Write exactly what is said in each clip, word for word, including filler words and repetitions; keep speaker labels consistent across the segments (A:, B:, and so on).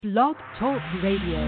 A: Blog Talk Radio.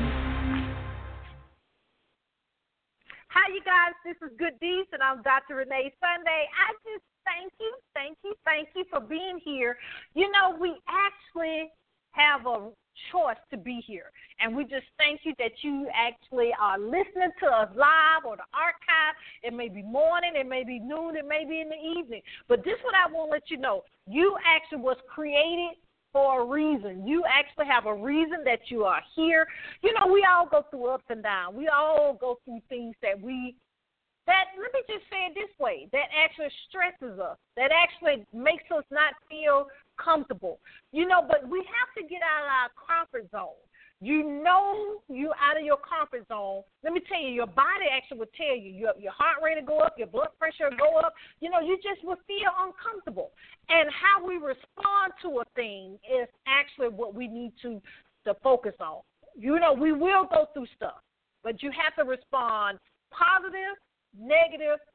B: Hi, you guys. This is Good Deeds, and I'm Doctor Renee Sunday. I just thank you, thank you, thank you for being here. You know, we actually have a choice to be here, and we just thank you that you actually are listening to us live or the archive. It may be morning, it may be noon, it may be in the evening, but this is what I want to let you know. You actually was created for a reason. You actually have a reason that you are here. You know, we all go through ups and downs. We all go through things that we, that, let me just say it this way, that actually stresses us, that actually makes us not feel comfortable. You know, but we have to get out of our comfort zone. You know you out of your comfort zone. Let me tell you, your body actually will tell you. Your, your heart rate will go up, your blood pressure will go up. You know, you just will feel uncomfortable. And how we respond to a thing is actually what we need to, to focus on. You know, we will go through stuff, but you have to respond positive, negative,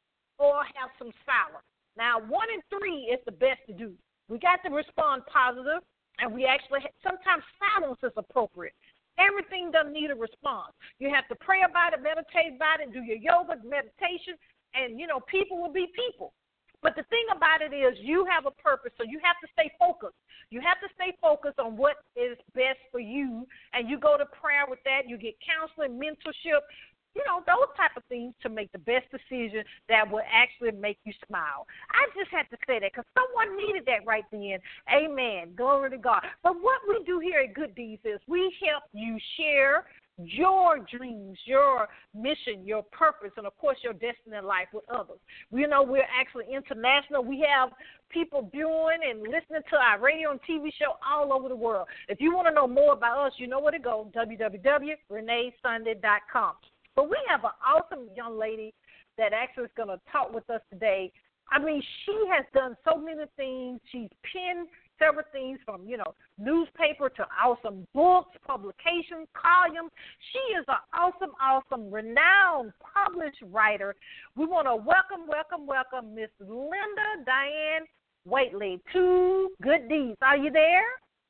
B: or have some silence. Now, one and three is the best to do. We got to respond positive. And we actually, sometimes silence is appropriate. Everything doesn't need a response. You have to pray about it, meditate about it, do your yoga, meditation, and, you know, people will be people. But the thing about it is you have a purpose, so you have to stay focused. You have to stay focused on what is best for you, and you go to prayer with that. You get counseling, mentorship, you know, those type of things to make the best decision that will actually make you smile. I just had to say that because someone needed that right then. Amen. Glory to God. But what we do here at Good Deeds is we help you share your dreams, your mission, your purpose, and, of course, your destiny in life with others. You know, we're actually international. We have people viewing and listening to our radio and T V show all over the world. If you want to know more about us, you know where to go, w w w dot renee sunday dot com. But we have an awesome young lady that actually is going to talk with us today. I mean, she has done so many things. She's penned several things from, you know, newspaper to awesome books, publications, columns. She is an awesome, awesome, renowned, published writer. We want to welcome, welcome, welcome Miss Linda Diane Waitley to Good Deeds. Are you there?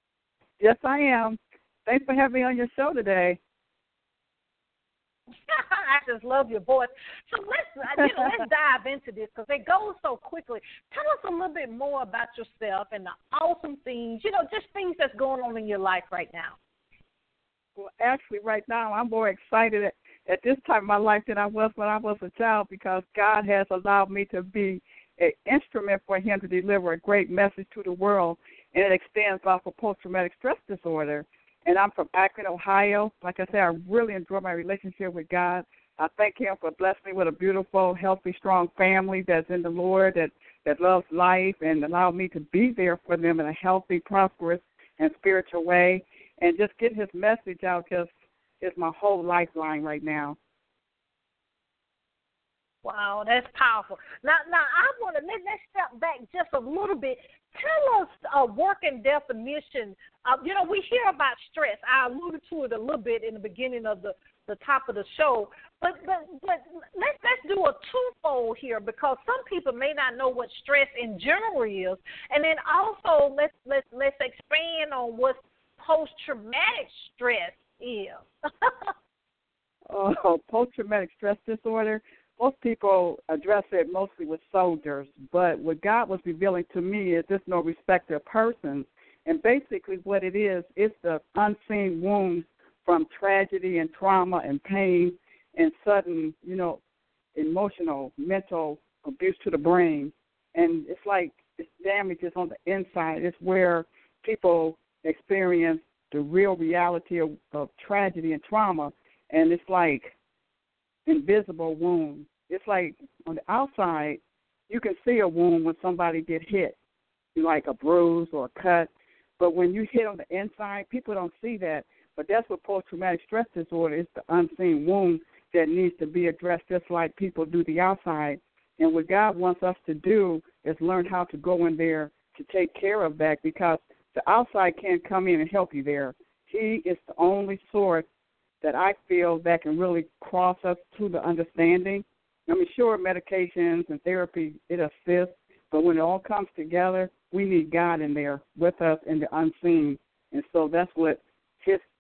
C: Yes, I am. Thanks for having me on your show today.
B: I just love your voice. So let's you know, let's dive into this because it goes so quickly. Tell us a little bit more about yourself and the awesome things, you know, just things that's going on in your life right now.
C: Well, actually, right now I'm more excited at, at this time of my life than I was when I was a child because God has allowed me to be an instrument for Him to deliver a great message to the world, and it extends off of post-traumatic stress disorder. And I'm from Akron, Ohio. Like I said, I really enjoy my relationship with God. I thank Him for blessing me with a beautiful, healthy, strong family that's in the Lord, that, that loves life and allowed me to be there for them in a healthy, prosperous, and spiritual way. And just get His message out just is my whole lifeline right now.
B: Wow, that's powerful. Now, now I want to let, let's step back just a little bit. Tell us a working definition. Uh, you know, we hear about stress. I alluded to it a little bit in the beginning of the, the top of the show. But but but let's let's do a twofold here because some people may not know what stress in general is, and then also let's let's let's expand on what post-traumatic stress is.
C: Oh, post-traumatic stress disorder. Most people address it mostly with soldiers, but what God was revealing to me is there's no respect of persons. And basically what it is, it's the unseen wounds from tragedy and trauma and pain and sudden, you know, emotional, mental abuse to the brain. And it's like it's damages on the inside. It's where people experience the real reality of, of tragedy and trauma, and it's like invisible wound. It's like on the outside, you can see a wound when somebody get hit, like a bruise or a cut. But when you hit on the inside, people don't see that. But that's what post-traumatic stress disorder is, the unseen wound that needs to be addressed just like people do the outside. And what God wants us to do is learn how to go in there to take care of that because the outside can't come in and help you there. He is the only source that I feel that can really cross us to the understanding. I mean, sure, medications and therapy, it assists, but when it all comes together, we need God in there with us in the unseen. And so that's what his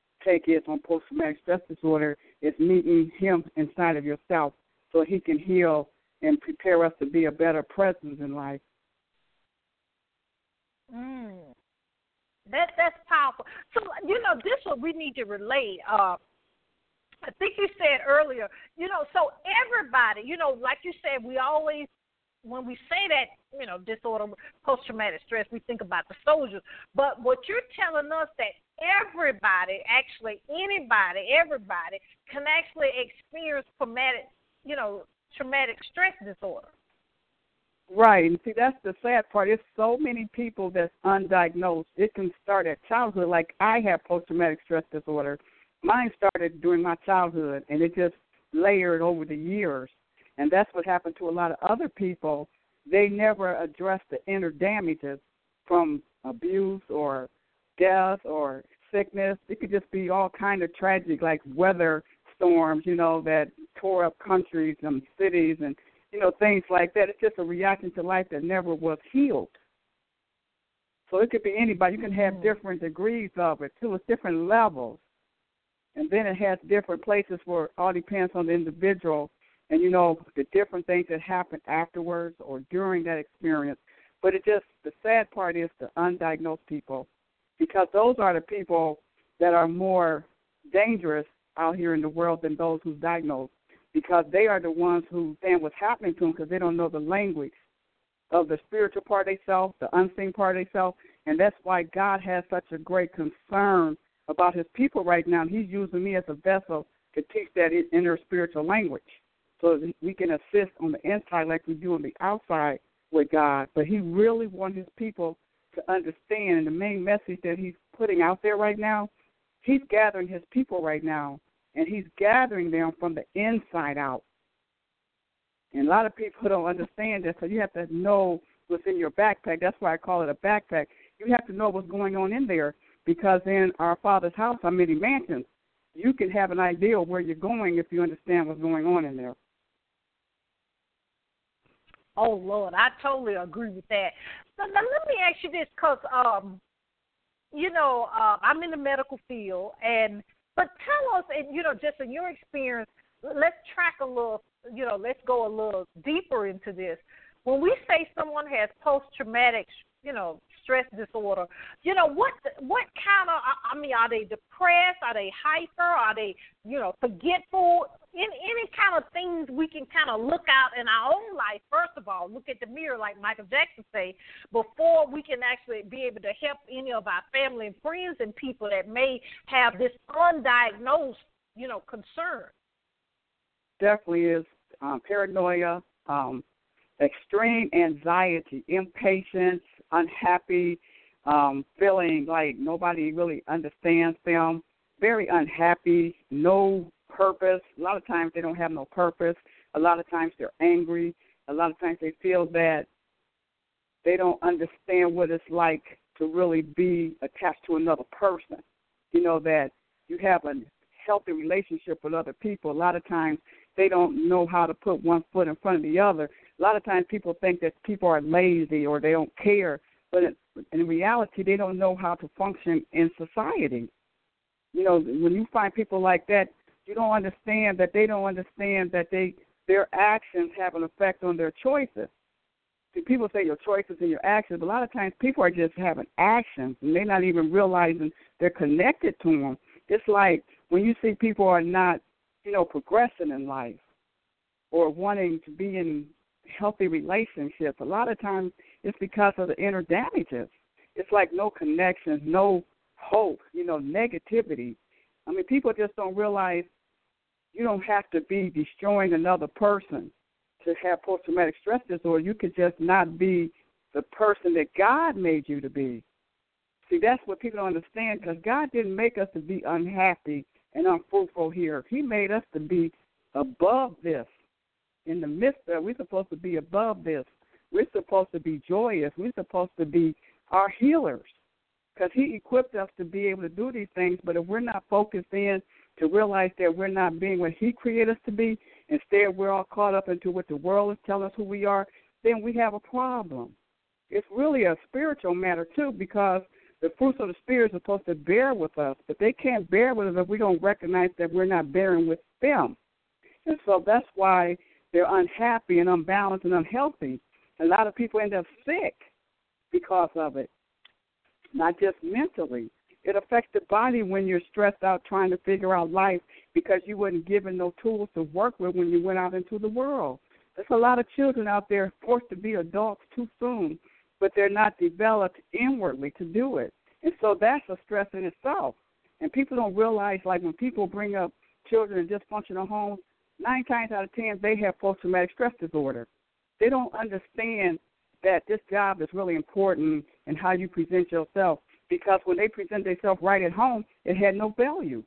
C: gets on post-traumatic stress disorder is meeting him inside of yourself so he can heal and prepare us to be a better presence in life.
B: Mm. That, that's powerful. So, you know, this is what we need to relate. Uh, I think you said earlier, you know, so everybody, you know, like you said, we always, when we say that, you know, disorder, post-traumatic stress, we think about the soldiers. But what you're telling us that everybody, actually anybody, everybody can actually experience traumatic, you know, traumatic stress disorder.
C: Right. And see, that's the sad part. There's so many people that's undiagnosed. It can start at childhood. Like I have post-traumatic stress disorder. Mine started during my childhood, and it just layered over the years. And that's what happened to a lot of other people. They never addressed the inner damages from abuse or death or sickness. It could just be all kind of tragic, like weather storms, you know, that tore up countries and cities and, you know, things like that. It's just a reaction to life that never was healed. So it could be anybody. You can have different degrees of it, too. It's different levels. And then it has different places where it all depends on the individual and, you know, the different things that happen afterwards or during that experience. But it just, the sad part is the undiagnosed people, because those are the people that are more dangerous out here in the world than those who's diagnosed, because they are the ones who understand what's happening to them because they don't know the language of the spiritual part of themselves, the unseen part of themselves, and that's why God has such a great concern about his people right now. He's using me as a vessel to teach that inner spiritual language so that we can assist on the inside like we do on the outside with God. But he really wants his people to understand, and the main message that he's putting out there right now, he's gathering his people right now, and he's gathering them from the inside out. And a lot of people don't understand that, so you have to know what's in your backpack. That's why I call it a backpack. You have to know what's going on in there, because in our Father's house are many mansions. You can have an idea of where you're going if you understand what's going on in there.
B: Oh, Lord, I totally agree with that. Now, now let me ask you this, because, um, you know, uh, I'm in the medical field, and but tell us, and, you know, just in your experience, let's track a little, you know, let's go a little deeper into this. When we say someone has post-traumatic, you know, stress disorder, you know, what what kind of, I mean, are they depressed? Are they hyper? Are they, you know, forgetful? In, any kind of things we can kind of look out in our own life, first of all, look at the mirror, like Michael Jackson say, before we can actually be able to help any of our family and friends and people that may have this undiagnosed, you know, concern.
C: Definitely is um, paranoia, um, extreme anxiety, impatience, unhappy, um, feeling like nobody really understands them, very unhappy, no purpose. A lot of times they don't have no purpose. A lot of times they're angry. A lot of times they feel that they don't understand what it's like to really be attached to another person. You know, that you have a healthy relationship with other people. A lot of times they don't know how to put one foot in front of the other. A lot of times people think that people are lazy or they don't care, but in reality they don't know how to function in society. You know, when you find people like that, you don't understand that they don't understand that they their actions have an effect on their choices. See, people say your choices and your actions, but a lot of times people are just having actions, and they're not even realizing they're connected to them. It's like when you see people are not, you know, progressing in life or wanting to be in healthy relationships, a lot of times it's because of the inner damages. It's like no connections, no hope, you know, negativity. I mean, people just don't realize you don't have to be destroying another person to have post-traumatic stress disorder. You could just not be the person that God made you to be. See, that's what people don't understand, because God didn't make us to be unhappy and unfruitful here. He made us to be above this. In the midst of it, we're supposed to be above this. We're supposed to be joyous. We're supposed to be our healers, because he equipped us to be able to do these things. But if we're not focused in to realize that we're not being what he created us to be, instead we're all caught up into what the world is telling us who we are, then we have a problem. It's really a spiritual matter, too, because The fruits of the Spirit are supposed to bear with us, but they can't bear with us if we don't recognize that we're not bearing with them. And so that's why they're unhappy and unbalanced and unhealthy. A lot of people end up sick because of it, not just mentally. It affects the body when you're stressed out trying to figure out life because you weren't given no tools to work with when you went out into the world. There's a lot of children out there forced to be adults too soon, but they're not developed inwardly to do it. And so that's a stress in itself. And people don't realize, like, when people bring up children in dysfunctional homes, nine times out of ten, they have post-traumatic stress disorder. They don't understand that this job is really important and how you present yourself, because when they present themselves right at home, it had no value.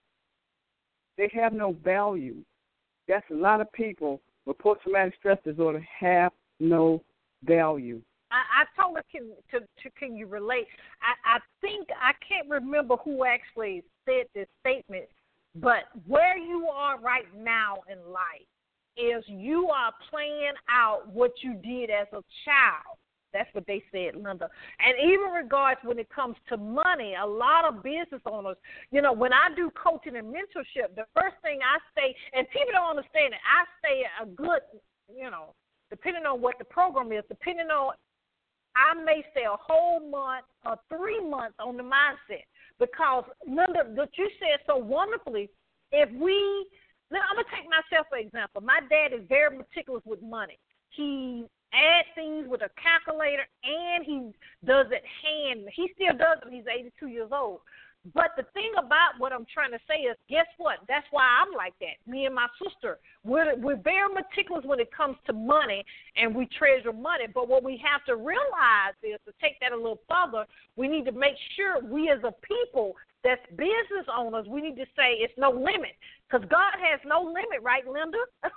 C: They have no value. That's a lot of people with post-traumatic stress disorder have no value.
B: I, I told her, can, to, to, can you relate? I, I think, I can't remember who actually said this statement, but where you are right now in life is you are playing out what you did as a child. That's what they said, Linda. And even regards when it comes to money, a lot of business owners, you know, when I do coaching and mentorship, the first thing I say, and people don't understand it, I say a good, you know, depending on what the program is, depending on, I may say a whole month or three months on the mindset. Because, Linda, what you said so wonderfully, if we, now I'm going to take myself for example. My dad is very meticulous with money. He adds things with a calculator, and he does it hand. He still does it. He's eighty-two years old. But the thing about what I'm trying to say is, guess what? That's why I'm like that. Me and my sister, we're, we're very meticulous when it comes to money, and we treasure money. But what we have to realize is, to take that a little further, we need to make sure we as a people that's business owners, we need to say it's no limit, because God has no limit, right, Linda?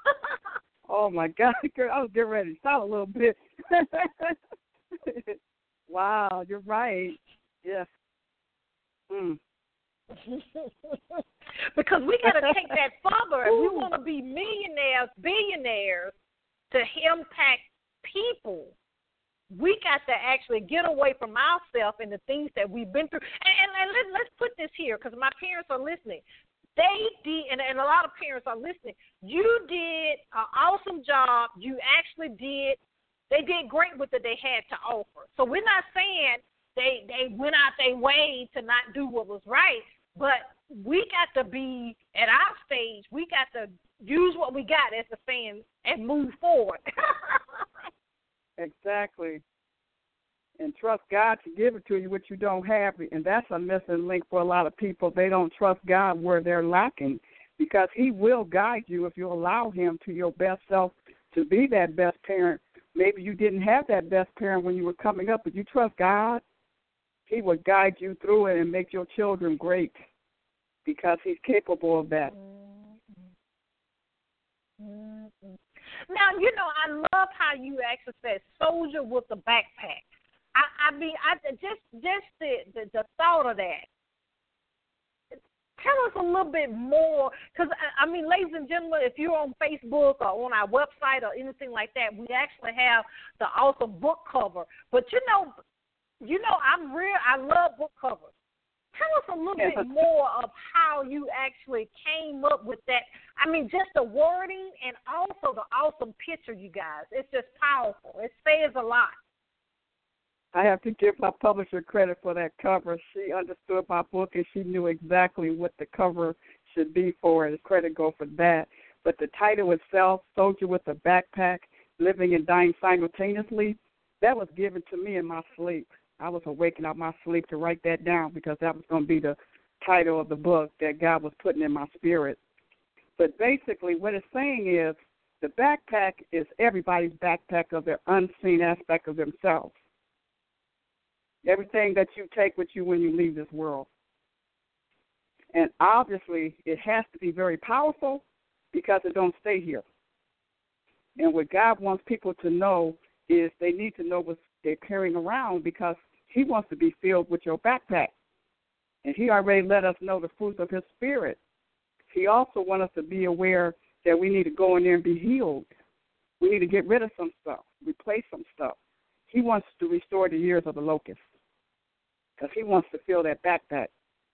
C: Oh, my God, girl, I was getting ready to shout a little bit. Wow, you're right. Yes. Mm.
B: Because we got to take that further. If we want to be millionaires, billionaires, to impact people, we got to actually get away from ourselves and the things that we've been through. And, and, and let, let's put this here, because my parents are listening. They did, and, and a lot of parents are listening. You did an awesome job. You actually did. They did great with what they had to offer. So we're not saying they they went out their way to not do what was right, but we got to be at our stage. We got to use what we got, as the saying, and move forward.
C: Exactly. And trust God to give it to you what you don't have. And that's a missing link for a lot of people. They don't trust God where they're lacking, because he will guide you if you allow him to your best self to be that best parent. Maybe you didn't have that best parent when you were coming up, but you trust God. He will guide you through it and make your children great, because he's capable of that.
B: Mm-hmm. Now, you know, I love how you actually said soldier with the backpack. I, I mean, I just just the, the the thought of that. Tell us a little bit more, because I, I mean, ladies and gentlemen, if you're on Facebook or on our website or anything like that, we actually have the awesome book cover. But you know, you know, I'm real. I love book covers. Tell us a little
C: yeah.
B: bit more of how you actually came up with that. I mean, just the wording and also the awesome picture, you guys. It's just powerful. It says a lot.
C: I have to give my publisher credit for that cover. She understood my book, and she knew exactly what the cover should be for, and credit go for that. But the title itself, Soldier with a Backpack, Living and Dying Simultaneously, that was given to me in my sleep. I was awakened out my sleep to write that down, because that was going to be the title of the book that God was putting in my spirit. But basically what it's saying is, the backpack is everybody's backpack of their unseen aspect of themselves. Everything that you take with you when you leave this world. And obviously it has to be very powerful, because it don't stay here. And what God wants people to know is they need to know what they're carrying around, because he wants to be filled with your backpack. And he already let us know the fruits of his spirit. He also wants us to be aware that we need to go in there and be healed. We need to get rid of some stuff, replace some stuff. He wants to restore the years of the locust, because he wants to fill that backpack.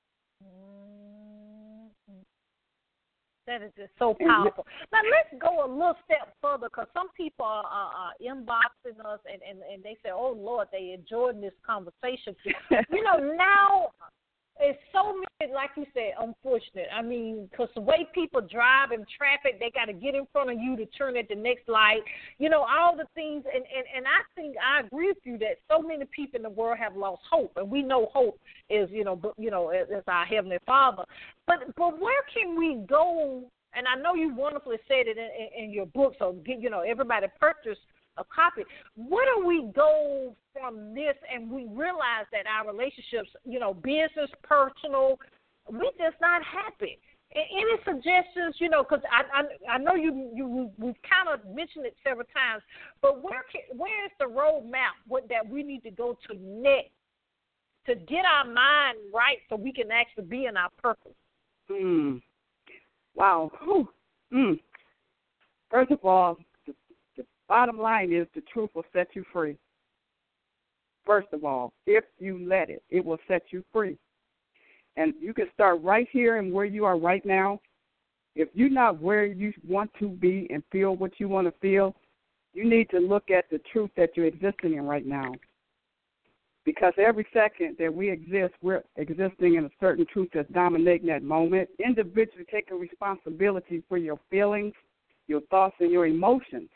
B: Mm-hmm. That is just so powerful. Now, let's go a little step further, because some people are, are, are inboxing us, and, and, and they say, oh, Lord, they enjoyed this conversation. You know, now it's so many, like you said, unfortunate. I mean, because the way people drive in traffic, they got to get in front of you to turn at the next light. You know, all the things, and, and, and I think I agree with you that so many people in the world have lost hope, and we know hope is, you know, you know, is our Heavenly Father. But but where can we go? And I know you wonderfully said it in, in, in your book, so get, you know, everybody purchase a copy. Where do we go from this, and we realize that our relationships, you know, business, personal, we just not happy? Any suggestions, you know, because I, I I know you you we've kind of mentioned it several times, but where can, where is the roadmap what, that we need to go to next to get our mind right so we can actually be in our purpose?
C: Hmm. Wow. Hmm. First of all, the, the bottom line is the truth will set you free. First of all, if you let it, it will set you free. And you can start right here and where you are right now. If you're not where you want to be and feel what you want to feel, you need to look at the truth that you're existing in right now. Because every second that we exist, we're existing in a certain truth that's dominating that moment. Individually taking responsibility for your feelings, your thoughts, and your emotions.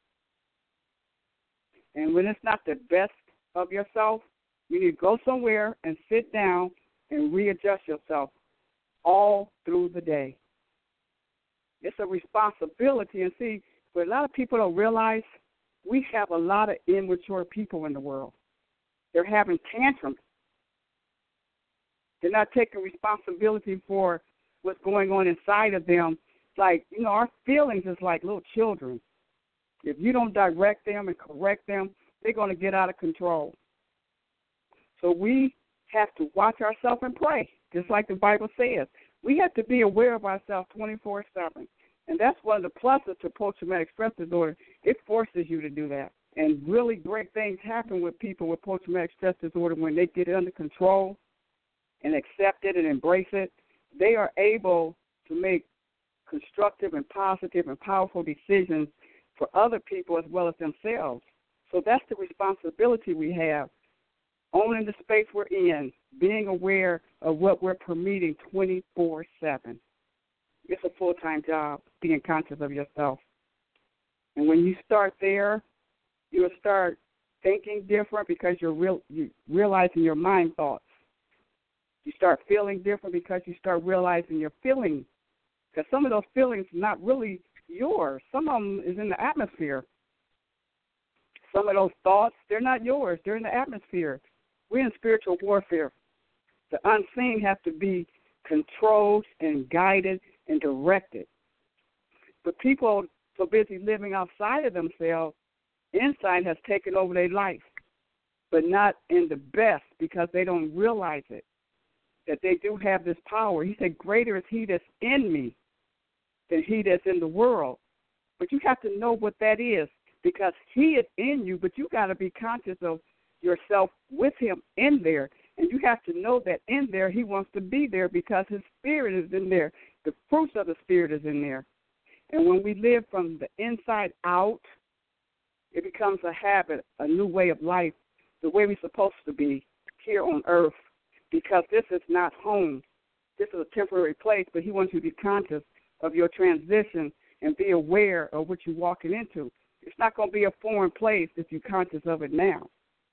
C: And when it's not the best of yourself, you need to go somewhere and sit down and readjust yourself all through the day. It's a responsibility. And see, what a lot of people don't realize, we have a lot of immature people in the world. They're having tantrums. They're not taking responsibility for what's going on inside of them. It's like, you know, our feelings is like little children. If you don't direct them and correct them, they're going to get out of control. So we have to watch ourselves and pray, just like the Bible says. We have to be aware of ourselves twenty-four seven. And that's one of the pluses to post-traumatic stress disorder. It forces you to do that. And really great things happen with people with post-traumatic stress disorder when they get it under control and accept it and embrace it. They are able to make constructive and positive and powerful decisions for other people as well as themselves. So that's the responsibility we have, owning the space we're in, being aware of what we're permitting twenty-four seven. It's a full-time job, being conscious of yourself. And when you start there, you'll start thinking different because you're, real, you're realizing your mind thoughts. You start feeling different because you start realizing your feelings. Because some of those feelings are not really yours. Some of them is in the atmosphere. Some of those thoughts, they're not yours. They're in the atmosphere. We're in spiritual warfare. The unseen have to be controlled and guided and directed. But people so busy living outside of themselves, inside has taken over their life, but not in the best because they don't realize it, that they do have this power. He said, greater is he that's in me than he that's in the world. But you have to know what that is because he is in you, but you got to be conscious of yourself with him in there. And you have to know that in there he wants to be there because his spirit is in there. The fruits of the spirit is in there. And when we live from the inside out, it becomes a habit, a new way of life, the way we're supposed to be here on earth, because this is not home. This is a temporary place, but he wants you to be conscious of your transition and be aware of what you're walking into. It's not going to be a foreign place if you're conscious of it now.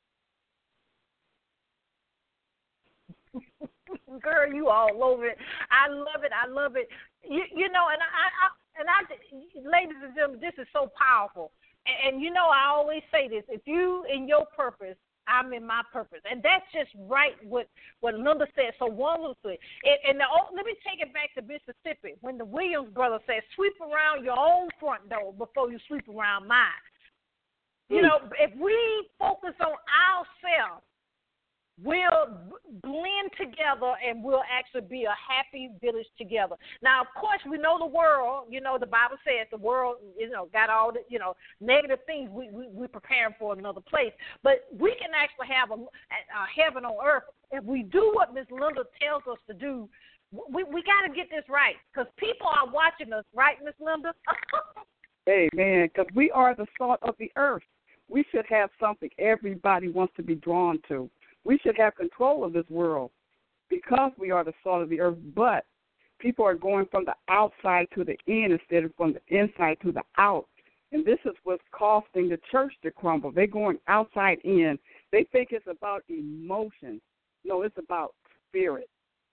B: Girl, you all over it. I love it. I love it. You, you know, and I, I, and I, ladies and gentlemen, this is so powerful. And, and you know, I always say this: if you in your purpose, I'm in my purpose, and that's just right. What what Linda said so wonderfully. And, and the, oh, let me take it back to Mississippi when the Williams brothers said, "Sweep around your own front door before you sweep around mine." Mm. You know, if we focus on ourselves, we'll blend together and we'll actually be a happy village together. Now, of course, we know the world, you know, the Bible says the world, you know, got all the, you know, negative things. We, we, we're preparing for another place. But we can actually have a, a heaven on earth if we do what Miss Linda tells us to do. We, we got to get this right because people are watching us, right, Miss Linda?
C: Amen, because we are the salt of the earth. We should have something everybody wants to be drawn to. We should have control of this world because we are the salt of the earth, but people are going from the outside to the in instead of from the inside to the out. And this is what's costing the church to crumble. They're going outside in. They think it's about emotion. No, it's about spirit.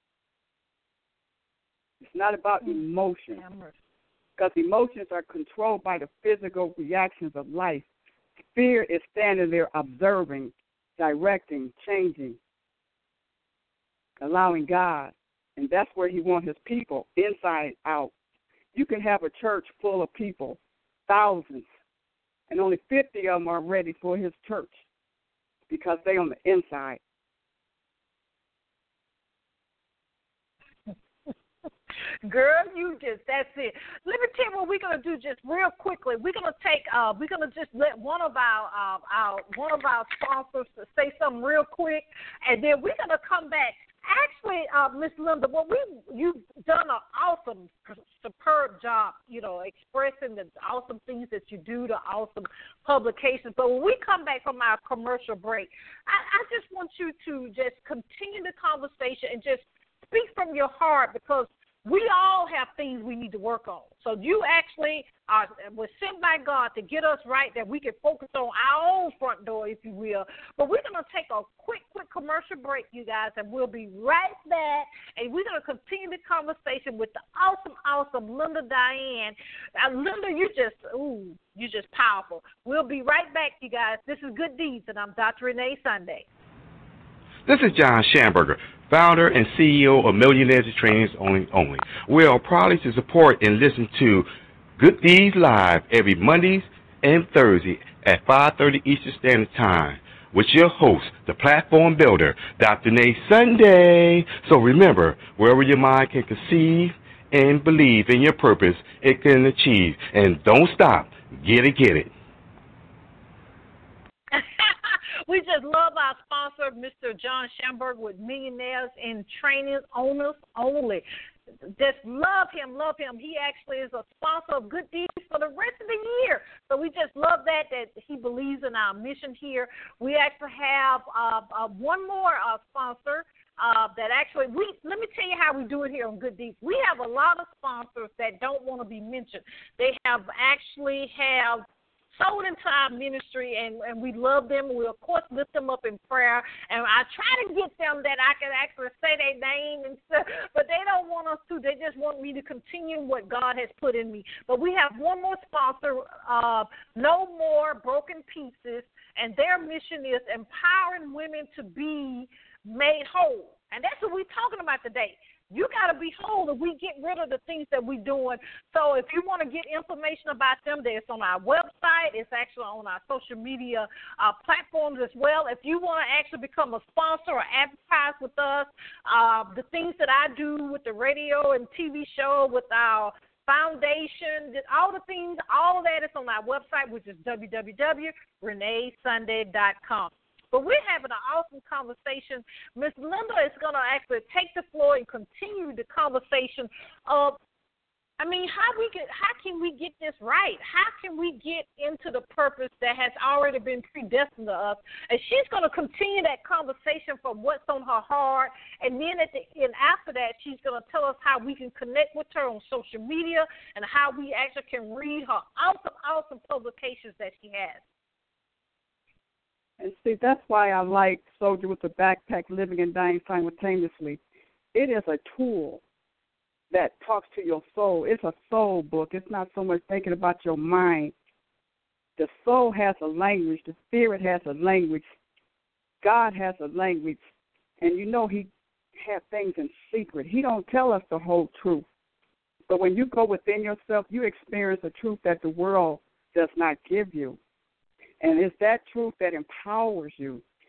C: It's not about emotion because emotions are controlled by the physical reactions of life. Fear is standing there observing, directing, changing, allowing God. And that's where he wants his people, inside out. You can have a church full of people, thousands, and only fifty of them are ready for his church because they're on the inside.
B: Girl, you just, that's it. Let me tell you what we're going to do just real quickly. We're going to take, uh, we're going to just let one of our, uh, our, one of our sponsors say something real quick, and then we're going to come back. Actually, uh, Miss Linda, well, we, you've done an awesome, superb job, you know, expressing the awesome things that you do, the awesome publications. But when we come back from our commercial break, I, I just want you to just continue the conversation and just speak from your heart because we all have things we need to work on. So you actually are, were sent by God to get us right, that we can focus on our own front door, if you will. But we're going to take a quick, quick commercial break, you guys, and we'll be right back. And we're going to continue the conversation with the awesome, awesome Linda Diane. Uh, Linda, you just, ooh, you're just powerful. We'll be right back, you guys. This is Good Deeds, and I'm Doctor Renee Sunday.
D: This is John Schamberger, founder and C E O of Millionaires Trainings Only. Only. We are proud to support and listen to Good Deeds Live every Mondays and Thursday at five thirty Eastern Standard Time with your host, the platform builder, Doctor Renee Sunday. So remember, wherever your mind can conceive and believe in your purpose, it can achieve. And don't stop. Get it, get it.
B: We just love our sponsor, Mister John Schamberger, with Millionaires in Training Owners Only. Just love him, love him. He actually is a sponsor of Good Deeds for the rest of the year. So we just love that, that he believes in our mission here. We actually have uh, uh, one more uh, sponsor uh, that actually, we let me tell you how we do it here on Good Deeds. We have a lot of sponsors that don't want to be mentioned. They have actually have sold into our ministry, and, and we love them. We, of course, lift them up in prayer. And I try to get them that I can actually say their name and stuff, but they don't want us to. They just want me to continue what God has put in me. But we have one more sponsor, uh, No More Broken Pieces, and their mission is empowering women to be made whole. And that's what we're talking about today. You got to be whole if we get rid of the things that we're doing. So if you want to get information about them, it's on our website. It's actually on our social media uh, platforms as well. If you want to actually become a sponsor or advertise with us, uh, the things that I do with the radio and T V show, with our foundation, all the things, all of that is on our website, which is w w w dot renee sunday dot com. But we're having an awesome conversation. Miss Linda is going to actually take the floor and continue the conversation of, I mean, how we get, how can we get this right? How can we get into the purpose that has already been predestined to us? And she's going to continue that conversation from what's on her heart. And then at the end, after that, she's going to tell us how we can connect with her on social media and how we actually can read her awesome, awesome publications that she has.
C: And see, that's why I like Soldier with a Backpack, Living and Dying Simultaneously. It is a tool that talks to your soul. It's a soul book. It's not so much thinking about your mind. The soul has a language. The spirit has a language. God has a language. And you know he has things in secret. He don't tell us the whole truth. But when you go within yourself, you experience a truth that the world does not give you. And it's that truth that empowers you.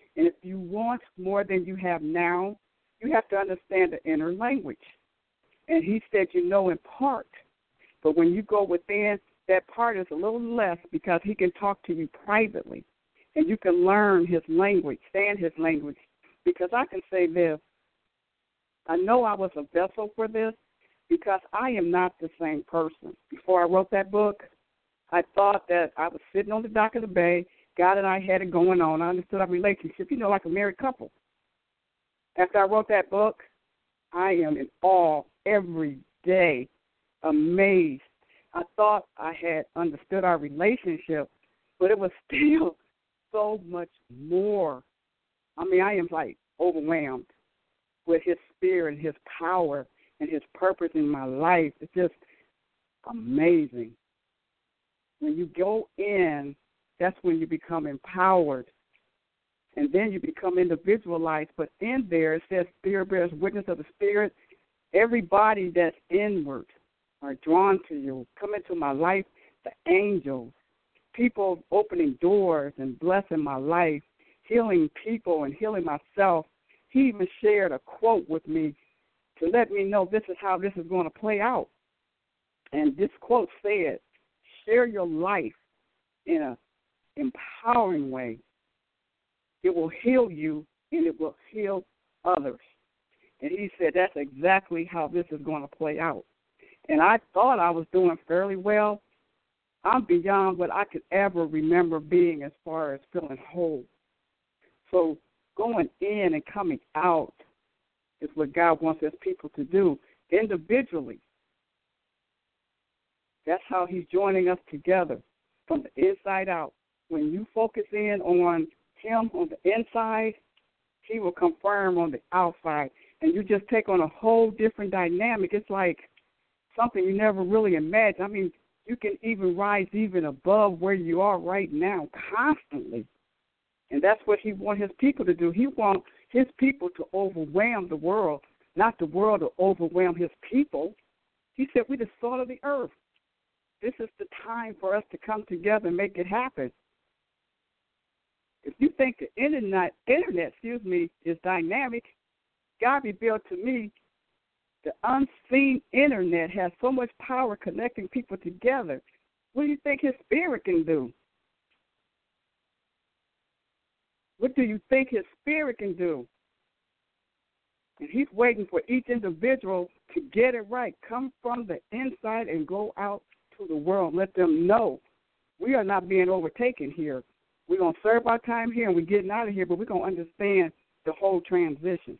C: And if you want more than you have now, you have to understand the inner language. And he said you know in part, but when you go within, that part is a little less because he can talk to you privately. And you can learn his language, stand his language. Because I can say this, I know I was a vessel for this because I am not the same person. Before I wrote that book, I thought that I was sitting on the dock of the bay, God and I had it going on. I understood our relationship, you know, like a married couple. After I wrote that book, I am in awe every day, amazed. I thought I had understood our relationship, but it was still so much more. I mean, I am like overwhelmed with his spirit and his power and his purpose in my life. It's just amazing. When you go in, that's when you become empowered. And then you become individualized. But in there, it says Spirit bears witness of the Spirit. Everybody that's inward are drawn to you. Come into my life, the angels, people opening doors and blessing my life, healing people and healing myself. He even shared a quote with me to let me know this is how this is going to play out. And this quote said, share your life in an empowering way. It will heal you and it will heal others. And he said that's exactly how this is going to play out. And I thought I was doing fairly well. I'm beyond what I could ever remember being as far as feeling whole. So going in and coming out is what God wants his people to do individually. That's how he's joining us together from the inside out. When you focus in on him on the inside, he will confirm on the outside. And you just take on a whole different dynamic. It's like something you never really imagined. I mean, you can even rise even above where you are right now constantly. And that's what he wants his people to do. He wants his people to overwhelm the world, not the world to overwhelm his people. He said, we're the salt of the earth. This is the time for us to come together and make it happen. If you think the internet, internet, excuse me, is dynamic, God revealed to me the unseen internet has so much power connecting people together. What do you think his spirit can do? What do you think his spirit can do? And he's waiting for each individual to get it right. Come from the inside and go out to the world. Let them know we are not being overtaken here. We're going to serve our time here and we're getting out of here, but we're going to understand the whole transition.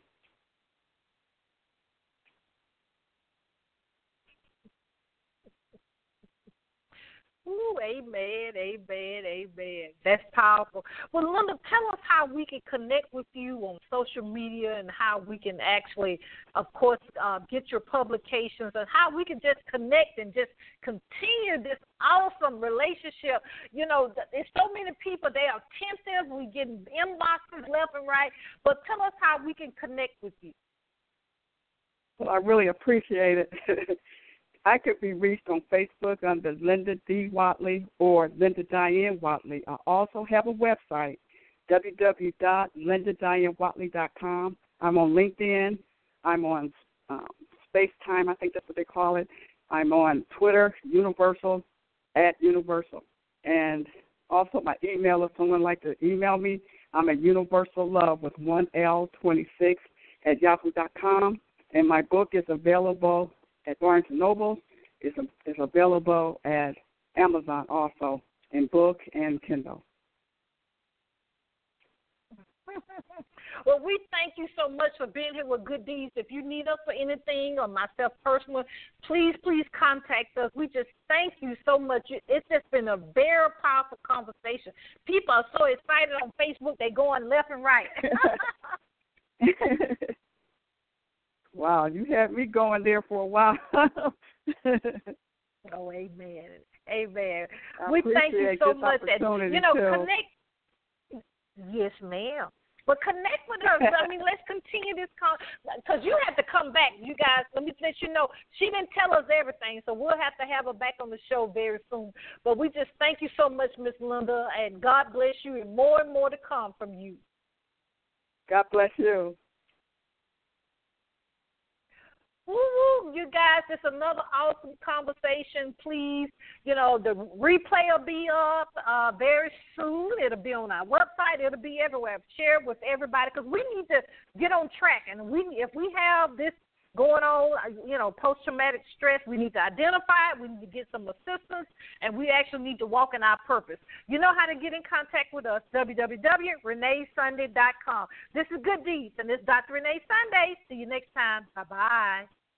B: Ooh, amen, amen, amen. That's powerful. Well, Linda, tell us how we can connect with you on social media and how we can actually, of course, uh, get your publications and how we can just connect and just continue this awesome relationship. You know, there's so many people, they are attentive. We get inboxes left and right. But tell us how we can connect with you.
C: Well, I really appreciate it. I could be reached on Facebook under Linda D. Watley or Linda Diane Watley. I also have a website, w w w dot linda diane watley dot com. I'm on LinkedIn. I'm on um, FaceTime, I think that's what they call it. I'm on Twitter, Universal, at Universal. And also my email, if someone would like to email me, I'm at Universal Love with one L twenty-six at yahoo dot com. And my book is available at Barnes and Noble. It's, a, it's available at Amazon also in book and Kindle.
B: Well, we thank you so much for being here with Good Deeds. If you need us for anything or myself personally, please, please contact us. We just thank you so much. It's just been a very powerful conversation. People are so excited on Facebook, they're going left and right.
C: Wow, you had me going there for a while.
B: Oh, amen. Amen.
C: I
B: we thank you so much.
C: That,
B: you know,
C: too.
B: connect. Yes, ma'am. But connect with her. I mean, let's continue this call because you have to come back. You guys, let me let you know, she didn't tell us everything, so we'll have to have her back on the show very soon. But we just thank you so much, Miss Linda, and God bless you, and more and more to come from you.
C: God bless you.
B: Woo-woo, you guys, it's another awesome conversation. Please, you know, the replay will be up uh, very soon. It'll be on our website. It'll be everywhere. Share it with everybody because we need to get on track. And we, if we have this going on, you know, post-traumatic stress, we need to identify it. We need to get some assistance, and we actually need to walk in our purpose. You know how to get in contact with us, w w w dot renee sunday dot com. This is Good Deeds, and this is Doctor Renee Sunday. See you next time. Bye-bye.